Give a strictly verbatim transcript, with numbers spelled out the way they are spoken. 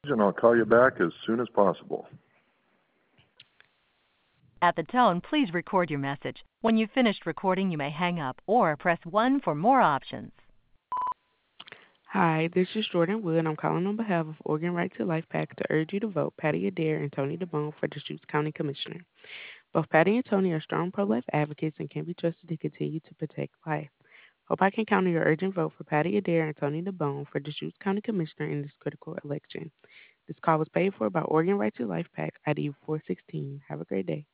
and I'll call you back as soon as possible. At the tone, please record your message. When you've finished recording, you may hang up or press one for more options. Hi, this is Jordan Wood. I'm calling on behalf of Oregon Right to Life PAC to urge you to vote Patty Adair and Tony DeBone for Deschutes County Commissioner. Both Patty and Tony are strong pro-life advocates and can be trusted to continue to protect life. Hope I can count on your urgent vote for Patty Adair and Tony DeBone for Deschutes County Commissioner in this critical election. This call was paid for by Oregon Right to Life PAC I D four sixteen. Have a great day.